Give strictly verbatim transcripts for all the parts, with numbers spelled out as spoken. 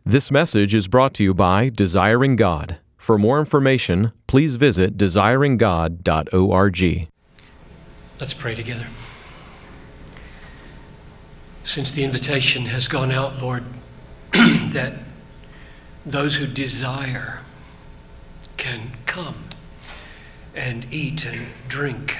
This message is brought to you by Desiring God. For more information, please visit desiring god dot org. Let's pray together. Since the invitation has gone out, Lord, that those who desire can come and eat and drink,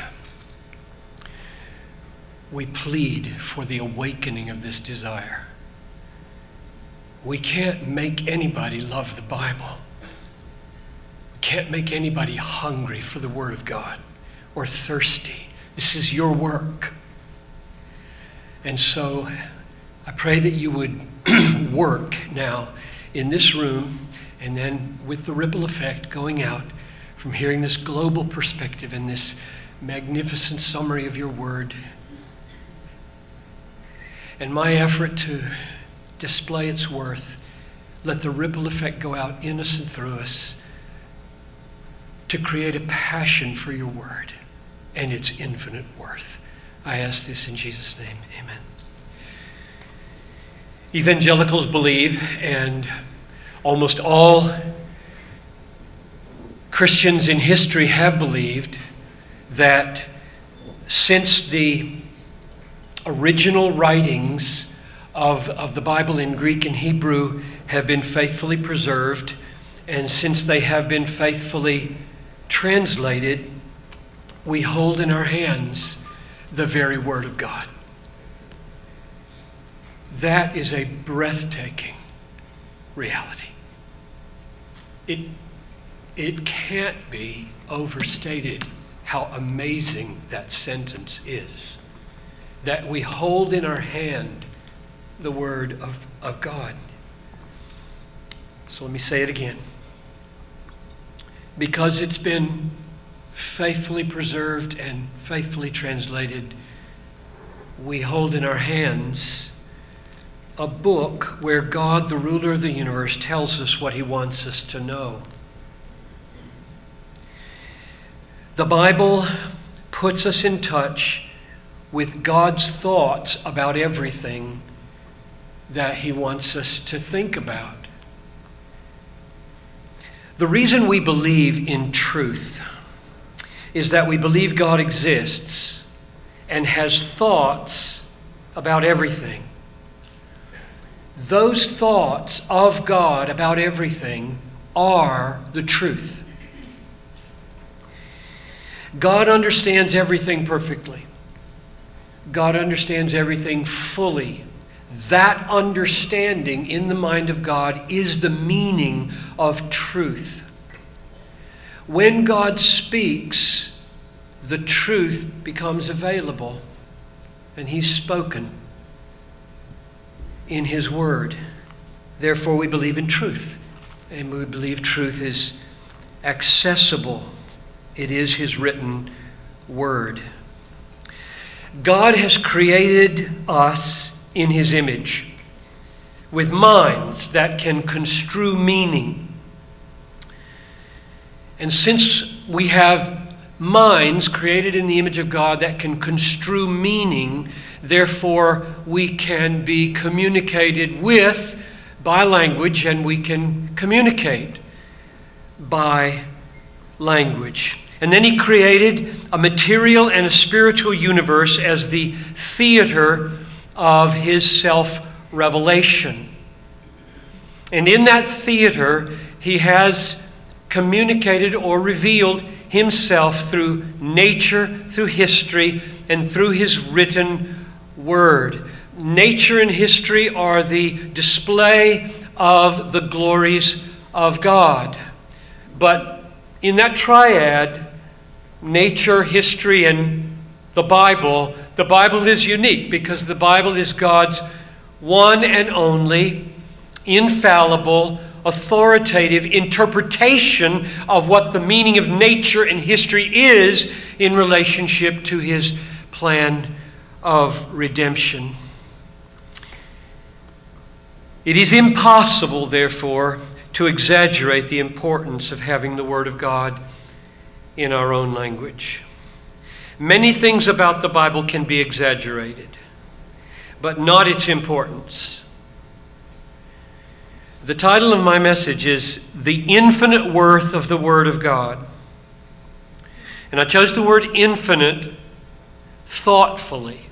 we plead for the awakening of this desire. We can't make anybody love the Bible. We can't make anybody hungry for the Word of God or thirsty. This is your work. And so I pray that you would work now in this room, and then with the ripple effect going out from hearing this global perspective and this magnificent summary of your word. And my effort to display its worth, let the ripple effect go out in us and through us to create a passion for your word and its infinite worth. I ask this in Jesus' name, amen. Evangelicals believe, and almost all Christians in history have believed, that since the original writings of, of the Bible in Greek and Hebrew have been faithfully preserved, and since they have been faithfully translated, we hold in our hands the very Word of God. That is a breathtaking reality. It, it can't be overstated how amazing that sentence is. That we hold in our hand the Word of, of God. So let me say it again. Because it's been faithfully preserved and faithfully translated, we hold in our hands a book where God, the ruler of the universe, tells us what he wants us to know. The Bible puts us in touch with God's thoughts about everything that he wants us to think about. The reason we believe in truth is that we believe God exists and has thoughts about everything. Those thoughts of God about everything are the truth. God understands everything perfectly. God understands everything fully. That understanding in the mind of God is the meaning of truth. When God speaks, the truth becomes available, and he's spoken in his word. Therefore, we believe in truth, and we believe truth is accessible. It is his written word. God has created us in his image with minds that can construe meaning. And since we have minds created in the image of God that can construe meaning, therefore we can be communicated with by language, and we can communicate by language. And then he created a material and a spiritual universe as the theater of his self-revelation. And in that theater, he has communicated or revealed himself through nature, through history, and through his written word. Nature and history are the display of the glories of God. But in that triad, nature, history, and the Bible, the Bible is unique because the Bible is God's one and only, infallible, authoritative interpretation of what the meaning of nature and history is in relationship to his plan of redemption. It is impossible, therefore, to exaggerate the importance of having the Word of God in our own language. Many things about the Bible can be exaggerated, but not its importance. The title of my message is The Infinite Worth of the Word of God. And I chose the word infinite thoughtfully.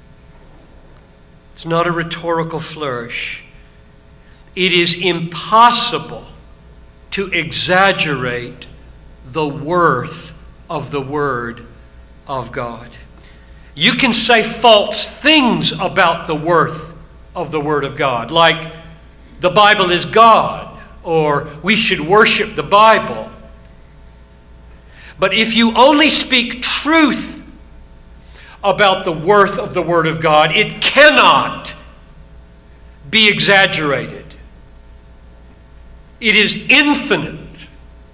It's not a rhetorical flourish. It is impossible to exaggerate the worth of the Word of God. You can say false things about the worth of the Word of God, like the Bible is God, or we should worship the Bible. But if you only speak truth about the worth of the Word of God, it cannot be exaggerated. It is infinite.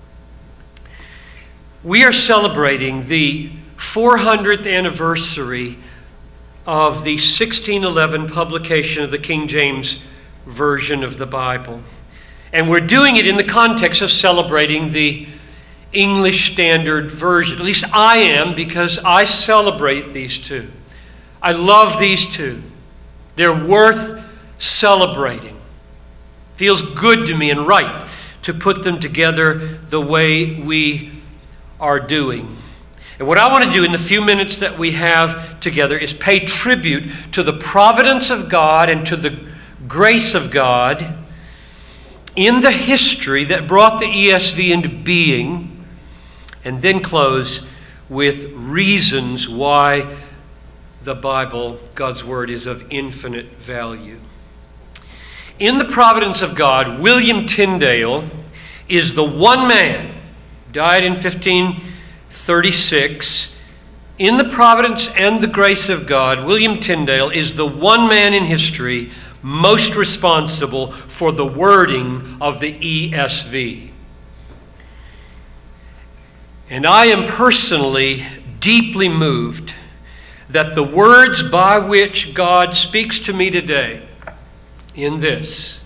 We are celebrating the four hundredth anniversary of the sixteen eleven publication of the King James Version of the Bible. And we're doing it in the context of celebrating the English Standard Version. At least I am, because I celebrate these two. I love these two. They're worth celebrating. Feels good to me and right to put them together the way we are doing. And what I want to do in the few minutes that we have together is pay tribute to the providence of God and to the grace of God in the history that brought the E S V into being, and then close with reasons why the Bible, God's Word, is of infinite value. In the providence of God, William Tyndale is the one man, died in fifteen thirty-six. In the providence and the grace of God, William Tyndale is the one man in history most responsible for the wording of the E S V. And I am personally deeply moved that the words by which God speaks to me today in this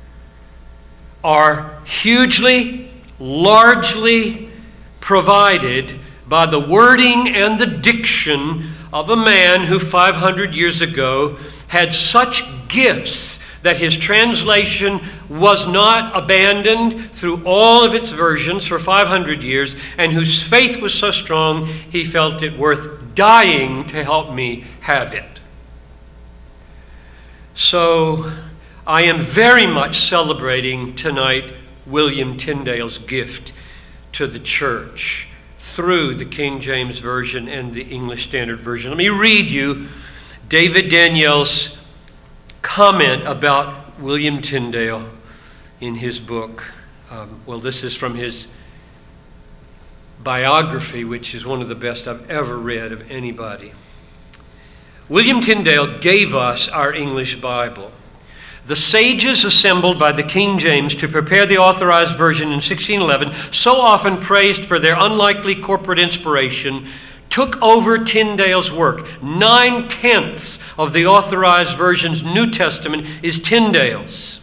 are hugely, largely provided by the wording and the diction of a man who five hundred years ago had such gifts that his translation was not abandoned through all of its versions for five hundred years, and whose faith was so strong he felt it worth dying to help me have it. So I am very much celebrating tonight William Tyndale's gift to the church through the King James Version and the English Standard Version. Let me read you David Daniel's comment about William Tyndale in his book. Um, well, this is from his biography, which is one of the best I've ever read of anybody. William Tyndale gave us our English Bible. The sages assembled by the King James to prepare the Authorized Version in sixteen eleven, so often praised for their unlikely corporate inspiration, took over Tyndale's work. Nine-tenths of the Authorized Version's New Testament is Tyndale's.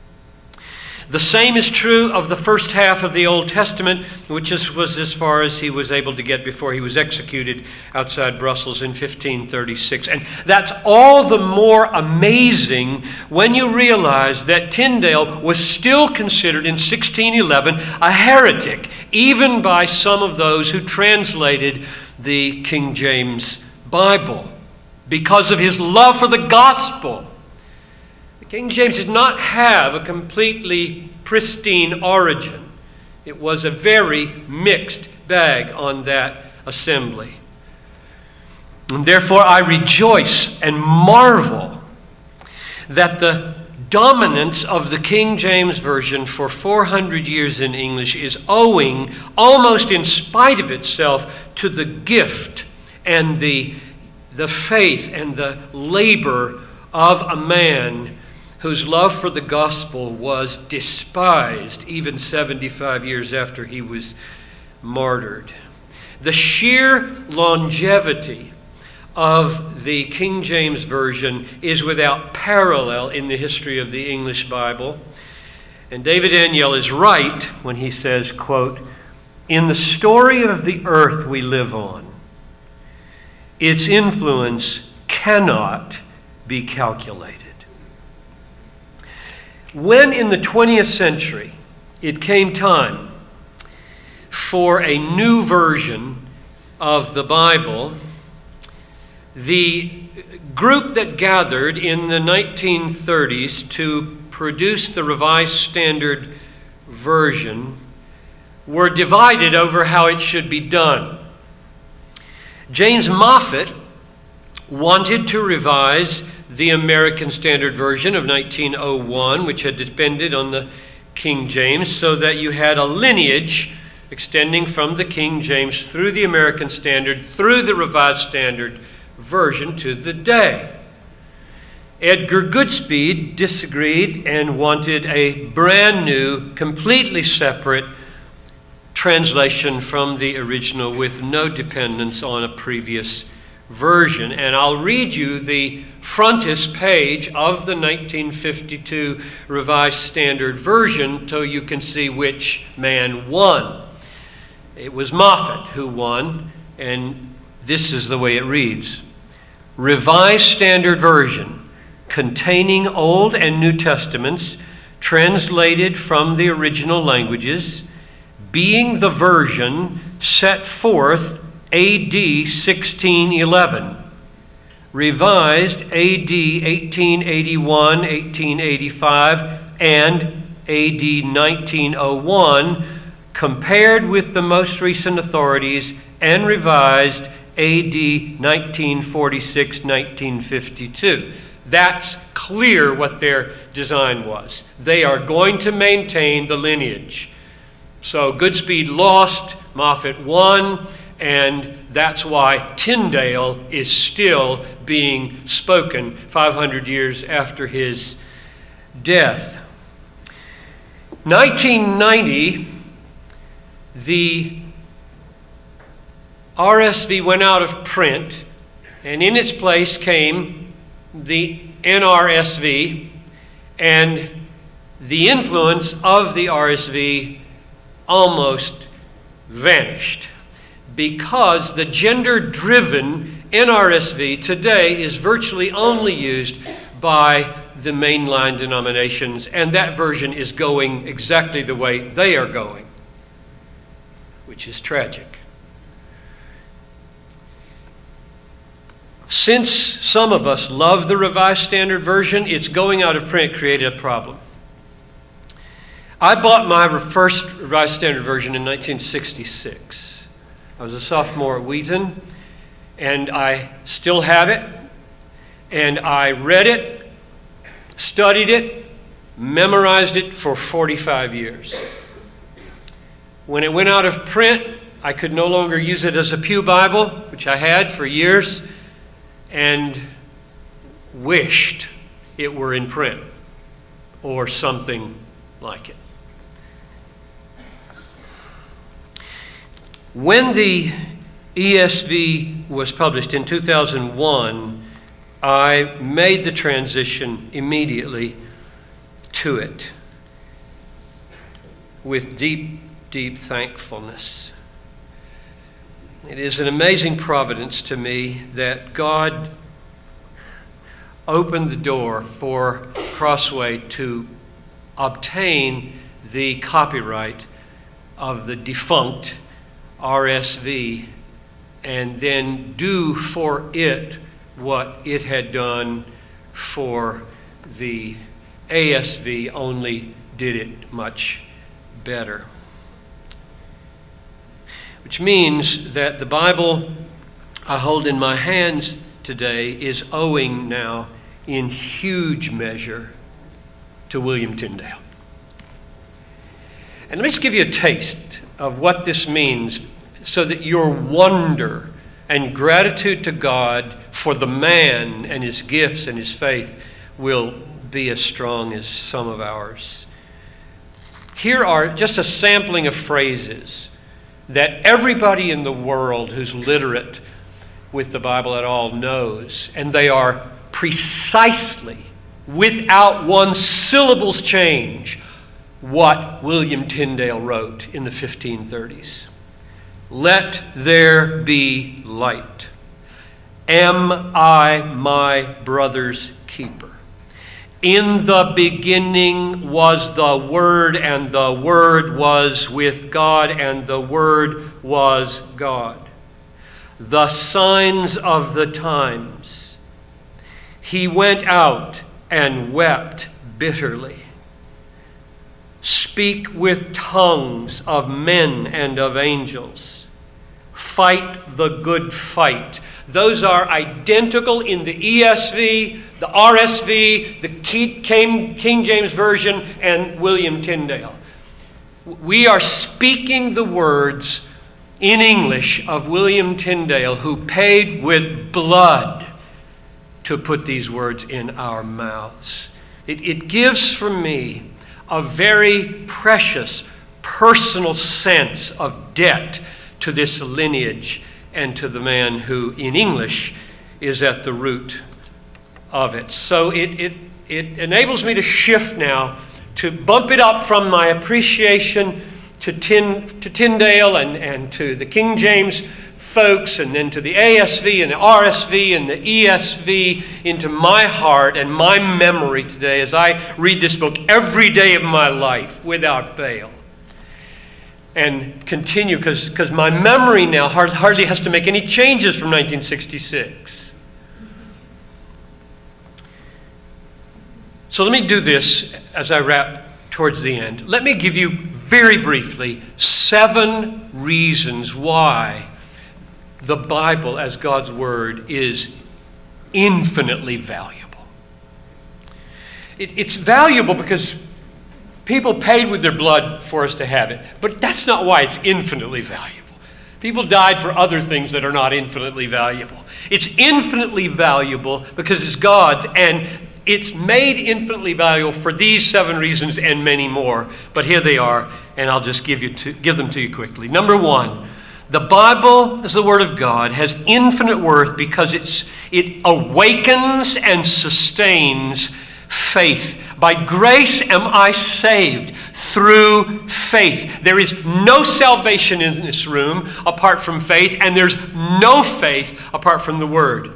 The same is true of the first half of the Old Testament, which is, was as far as he was able to get before he was executed outside Brussels in fifteen thirty-six. And that's all the more amazing when you realize that Tyndale was still considered in sixteen eleven a heretic, even by some of those who translated the King James Bible, because of his love for the gospel. King James did not have a completely pristine origin. It was a very mixed bag on that assembly. And therefore I rejoice and marvel that the dominance of the King James Version for four hundred years in English is owing, almost in spite of itself, to the gift and the, the faith and the labor of a man whose love for the gospel was despised even seventy-five years after he was martyred. The sheer longevity of the King James Version is without parallel in the history of the English Bible. And David Daniel is right when he says, quote, "In the story of the earth we live on, its influence cannot be calculated." When in the twentieth century it came time for a new version of the Bible, the group that gathered in the nineteen thirties to produce the Revised Standard Version were divided over how it should be done. James Moffatt wanted to revise the American Standard Version of nineteen oh one, which had depended on the King James, so that you had a lineage extending from the King James through the American Standard, through the Revised Standard Version to the day. Edgar Goodspeed disagreed and wanted a brand new, completely separate translation from the original with no dependence on a previous version. And I'll read you the frontispiece of the nineteen fifty-two Revised Standard Version so you can see which man won. It was Moffatt who won, and this is the way it reads. Revised Standard Version, containing Old and New Testaments, translated from the original languages, being the version set forth A D sixteen eleven, revised A D eighteen eighty-one, eighteen eighty-five, and A D nineteen oh one, compared with the most recent authorities, and revised A D nineteen forty-six, nineteen fifty-two. That's clear what their design was. They are going to maintain the lineage. So Goodspeed lost, Moffatt won, and that's why Tyndale is still being spoken five hundred years after his death. nineteen ninety, the R S V went out of print, and in its place came the N R S V, and the influence of the R S V almost vanished, because the gender-driven N R S V today is virtually only used by the mainline denominations, and that version is going exactly the way they are going, which is tragic. Since some of us love the Revised Standard Version, its going out of print created a problem. I bought my first Revised Standard Version in nineteen sixty-six. I was a sophomore at Wheaton, and I still have it, and I read it, studied it, memorized it for forty-five years. When it went out of print, I could no longer use it as a pew Bible, which I had for years, and wished it were in print or something like it. When the E S V was published in two thousand one, I made the transition immediately to it with deep, deep thankfulness. It is an amazing providence to me that God opened the door for Crossway to obtain the copyright of the defunct R S V and then do for it what it had done for the A S V, only did it much better. Which means that the Bible I hold in my hands today is owing now in huge measure to William Tyndale. And let me just give you a taste of what this means so that your wonder and gratitude to God for the man and his gifts and his faith will be as strong as some of ours. Here are just a sampling of phrases that everybody in the world who's literate with the Bible at all knows, and they are precisely, without one syllable's change, what William Tyndale wrote in the fifteen thirties. Let there be light. Am I my brother's keeper? In the beginning was the Word, and the Word was with God, and the Word was God. The signs of the times. He went out and wept bitterly. Speak with tongues of men and of angels. Fight the good fight. Those are identical in the E S V, the R S V, the King James Version, and William Tyndale. We are speaking the words in English of William Tyndale, who paid with blood to put these words in our mouths. It, it gives for me a very precious personal sense of debt to this lineage and to the man who, in English, is at the root of it. So it, it, it enables me to shift now, to bump it up from my appreciation to, Tin, to Tyndale and, and to the King James folks, and then to the A S V and the R S V and the E S V, into my heart and my memory today as I read this book every day of my life without fail. And continue, because my memory now hardly has to make any changes from nineteen sixty-six. So let me do this as I wrap towards the end. Let me give you very briefly seven reasons why the Bible as God's Word is infinitely valuable. It, it's valuable because people paid with their blood for us to have it, but that's not why it's infinitely valuable. People died for other things that are not infinitely valuable. It's infinitely valuable because it's God's, and it's made infinitely valuable for these seven reasons and many more. But here they are, and I'll just give you to, give them to you quickly. Number one, the Bible, as the Word of God, has infinite worth because it's, it awakens and sustains faith. By grace am I saved through faith. There is no salvation in this room apart from faith, and there's no faith apart from the Word.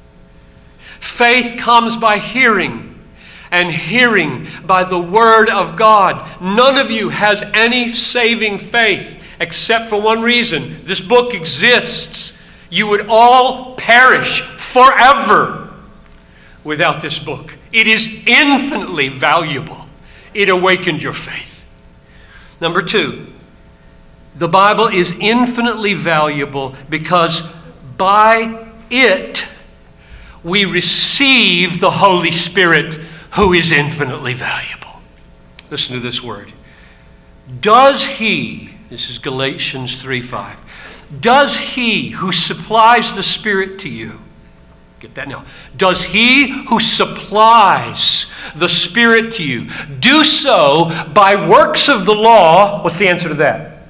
Faith comes by hearing, and hearing by the Word of God. None of you has any saving faith except for one reason. This book exists. You would all perish forever without this book. It is infinitely valuable. It awakened your faith. Number two, the Bible is infinitely valuable because by it we receive the Holy Spirit, who is infinitely valuable. Listen to this word. Does he, this is Galatians three five, does he who supplies the Spirit to you, get that now, does he who supplies the Spirit to you do so by works of the law? What's the answer to that?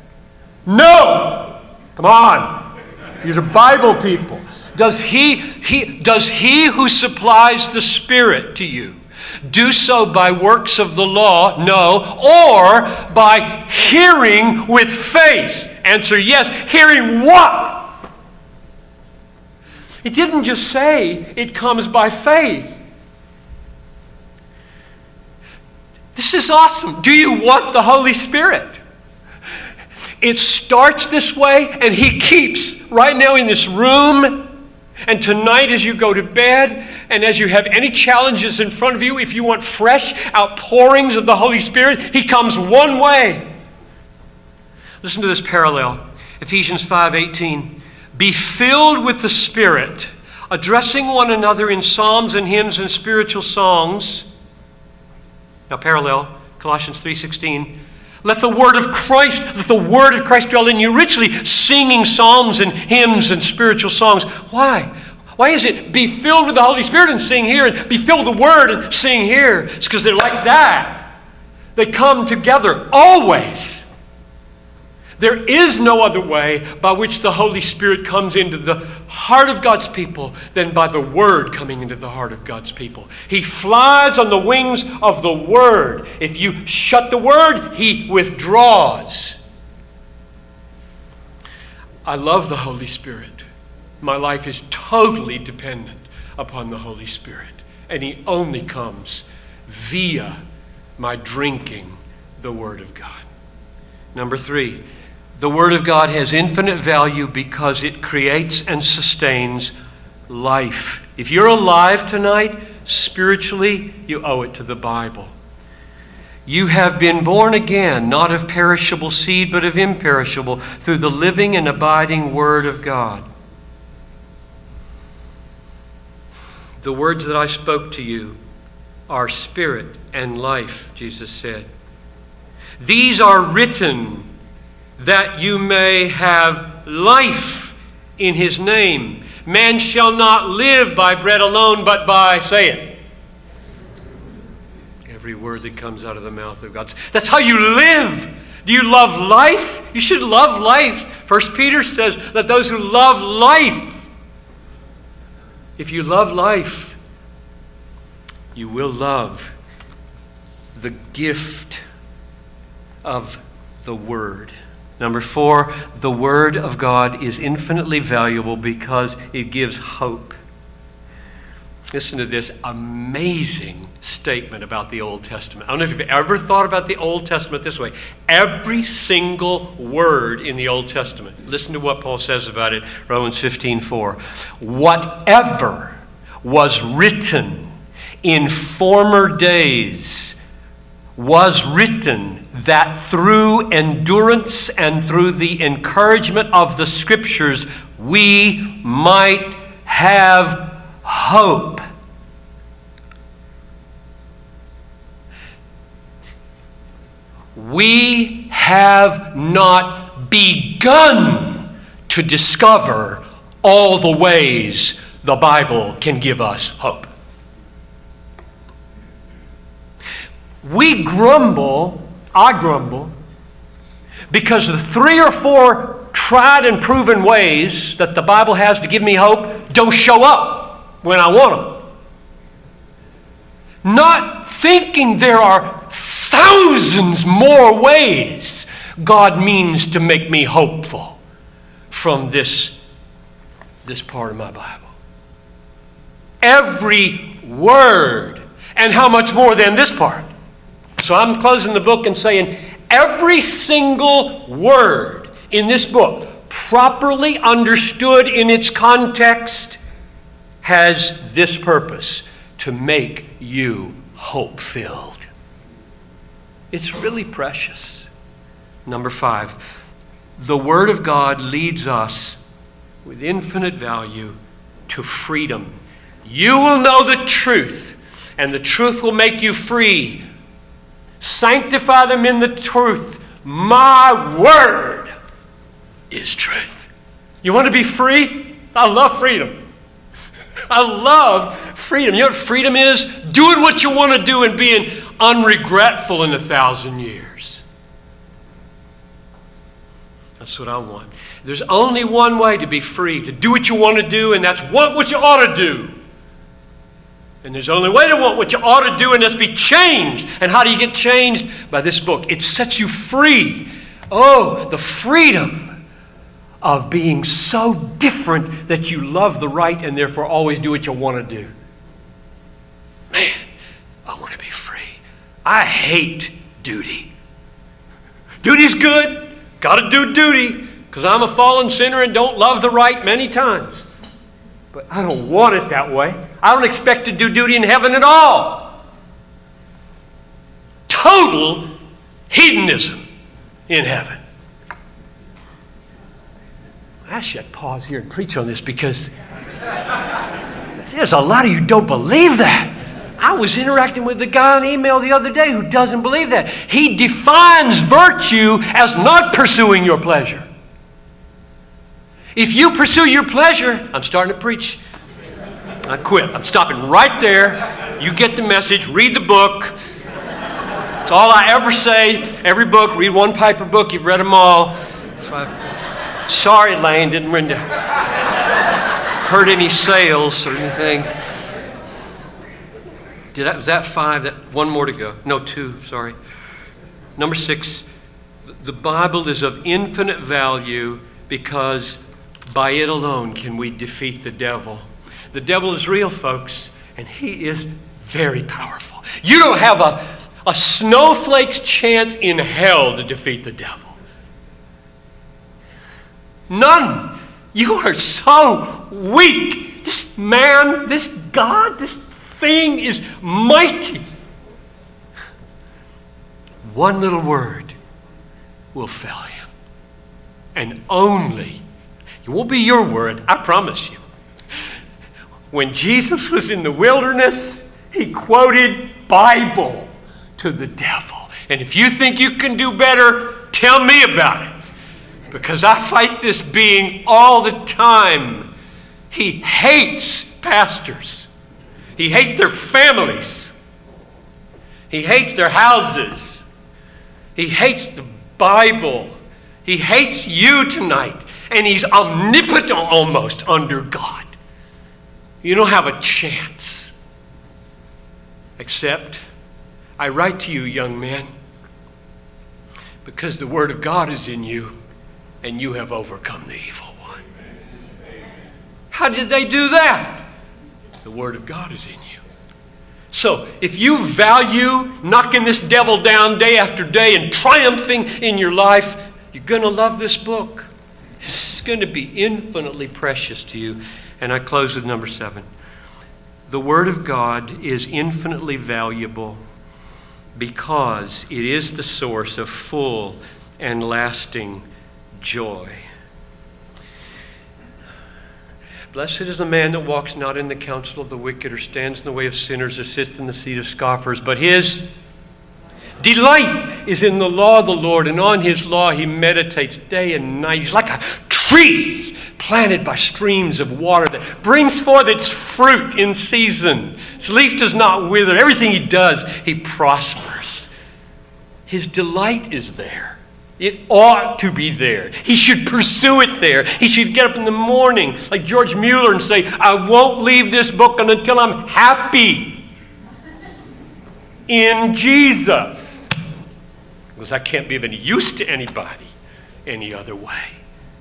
No! Come on. These are Bible people. Does he, he, does he who supplies the Spirit to you do so by works of the law? No. Or by hearing with faith? Answer yes. Hearing what? It didn't just say it comes by faith. This is awesome. Do you want the Holy Spirit? It starts this way, and he keeps right now in this room. And tonight as you go to bed, and as you have any challenges in front of you, if you want fresh outpourings of the Holy Spirit, he comes one way. Listen to this parallel. Ephesians five eighteen. Be filled with the Spirit, addressing one another in psalms and hymns and spiritual songs. Now parallel, Colossians three sixteen. Let the word of Christ, let the word of Christ dwell in you richly, singing psalms and hymns and spiritual songs. Why? Why is it be filled with the Holy Spirit and sing here, and be filled with the word and sing here? It's because they're like that. They come together always. There is no other way by which the Holy Spirit comes into the heart of God's people than by the Word coming into the heart of God's people. He flies on the wings of the Word. If you shut the Word, he withdraws. I love the Holy Spirit. My life is totally dependent upon the Holy Spirit. And he only comes via my drinking the Word of God. Number three, the Word of God has infinite value because it creates and sustains life. If you're alive tonight, spiritually, you owe it to the Bible. You have been born again, not of perishable seed, but of imperishable, through the living and abiding Word of God. The words that I spoke to you are spirit and life, Jesus said. These are written that you may have life in His name. Man shall not live by bread alone, but by, say it, every word that comes out of the mouth of God. That's how you live. Do you love life? You should love life. First Peter says that those who love life, if you love life, you will love the gift of the Word. Number four, the Word of God is infinitely valuable because it gives hope. Listen to this amazing statement about the Old Testament. I don't know if you've ever thought about the Old Testament this way. Every single word in the Old Testament. Listen to what Paul says about it, Romans fifteen four. Whatever was written in former days was written that through endurance and through the encouragement of the Scriptures we might have hope. We have not begun to discover all the ways the Bible can give us hope. We grumble, I grumble, because the three or four tried and proven ways that the Bible has to give me hope don't show up when I want them. Not thinking there are thousands more ways God means to make me hopeful from this, this part of my Bible. Every word, and how much more than this part. So I'm closing the book and saying every single word in this book, properly understood in its context, has this purpose: to make you hope-filled. It's really precious. Number five, the Word of God leads us with infinite value to freedom. You will know the truth, and the truth will make you free. Sanctify them in the truth. My word is truth. You want to be free? I love freedom. I love freedom. You know what freedom is? Doing what you want to do and being unregretful in a thousand years. That's what I want. There's only one way to be free, to do what you want to do, and that's want what you ought to do. And there's only way to want what you ought to do, and that's be changed. And how do you get changed? By this book. It sets you free. Oh, the freedom of being so different that you love the right and therefore always do what you want to do. Man, I want to be free. I hate duty. Duty's good. Got to do duty because I'm a fallen sinner and don't love the right many times. But I don't want it that way. I don't expect to do duty in heaven at all. Total hedonism in heaven. I should pause here and preach on this because there's a lot of you who don't believe that. I was interacting with the guy on email the other day who doesn't believe that. He defines virtue as not pursuing your pleasure. If you pursue your pleasure, I'm starting to preach. I quit. I'm stopping right there. You get the message. Read the book. That's all I ever say. Every book, read one Piper book. You've read them all. That's why I, sorry, Lane, didn't mean to hurt any sales or anything. Did that, was that five? That one more to go. No, two. Sorry. Number six. The Bible is of infinite value because by it alone can we defeat the devil. The devil is real, folks, and he is very powerful. You don't have a, a snowflake's chance in hell to defeat the devil. None. You are so weak. This man, this God, this thing is mighty. One little word will fail him. And only, it won't be your word, I promise you. When Jesus was in the wilderness, he quoted Bible to the devil. And if you think you can do better, tell me about it. Because I fight this being all the time. He hates pastors. He hates their families. He hates their houses. He hates the Bible. He hates you tonight. And he's omnipotent almost under God. You don't have a chance. Except, I write to you, young man, because the Word of God is in you. And you have overcome the evil one. How did they do that? The Word of God is in you. So, if you value knocking this devil down day after day and triumphing in your life, you're going to love this book. It's going to be infinitely precious to you. And I close with number seven. The Word of God is infinitely valuable because it is the source of full and lasting joy. Blessed is the man that walks not in the counsel of the wicked, or stands in the way of sinners, or sits in the seat of scoffers, but his delight is in the law of the Lord, and on his law he meditates day and night. He's like a tree planted by streams of water that brings forth its fruit in season. Its leaf does not wither. Everything he does, he prospers. His delight is there. It ought to be there. He should pursue it there. He should get up in the morning like George Mueller and say, I won't leave this book until I'm happy in Jesus. Because I can't be of any use to anybody any other way.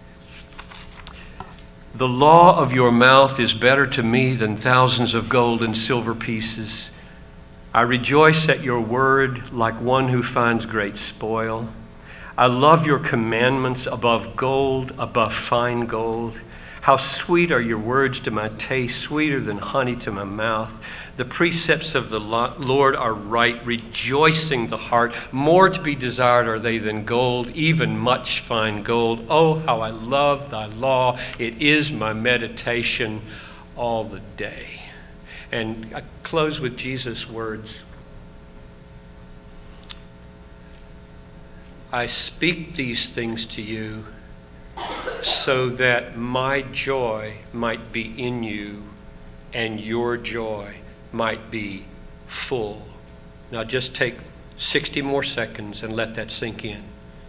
The law of your mouth is better to me than thousands of gold and silver pieces. I rejoice at your word like one who finds great spoil. I love your commandments above gold, above fine gold. How sweet are your words to my taste, sweeter than honey to my mouth. The precepts of the Lord are right, rejoicing the heart. More to be desired are they than gold, even much fine gold. Oh, how I love thy law. It is my meditation all the day. And I close with Jesus' words. I speak these things to you so that my joy might be in you and your joy might be full. Now just take sixty more seconds and let that sink in.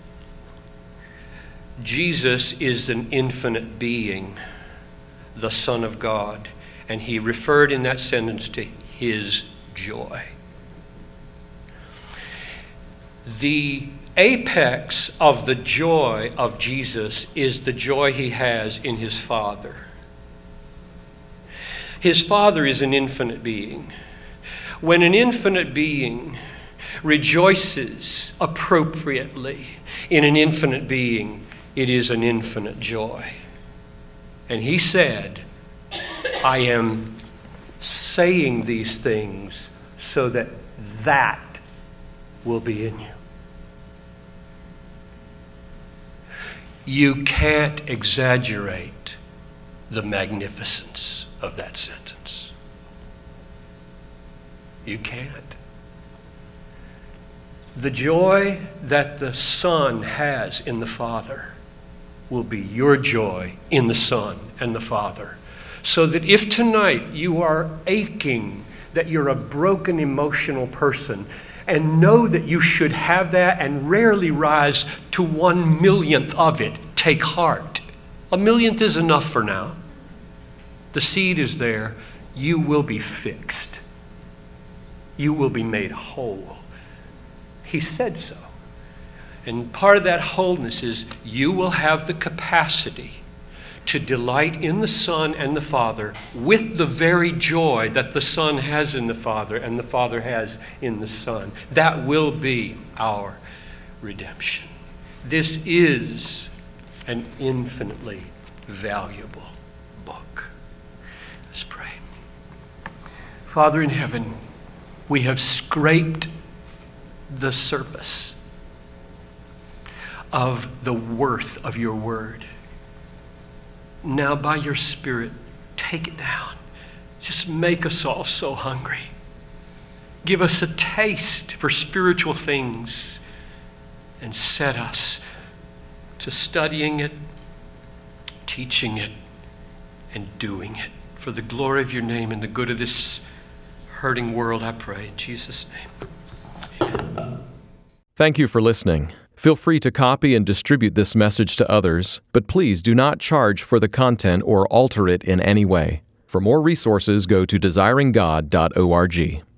Jesus is an infinite being, the Son of God, and he referred in that sentence to his joy. The apex of the joy of Jesus is the joy he has in his Father. His Father is an infinite being. When an infinite being rejoices appropriately in an infinite being, it is an infinite joy. And he said, I am saying these things so that that will be in you. You can't exaggerate the magnificence of that sentence. You can't. The joy that the Son has in the Father will be your joy in the Son and the Father. So that if tonight you are aching that you're a broken emotional person, and know that you should have that and rarely rise to one millionth of it, take heart. A millionth is enough for now. The seed is there. You will be fixed. You will be made whole. He said so. And part of that wholeness is you will have the capacity to delight in the Son and the Father with the very joy that the Son has in the Father and the Father has in the Son. That will be our redemption. This is an infinitely valuable book. Let's pray. Father in heaven, we have scraped the surface of the worth of your word. Now, by your Spirit, take it down. Just make us all so hungry. Give us a taste for spiritual things and set us to studying it, teaching it, and doing it. For the glory of your name and the good of this hurting world, I pray in Jesus' name. Amen. Thank you for listening. Feel free to copy and distribute this message to others, but please do not charge for the content or alter it in any way. For more resources, go to desiring god dot org.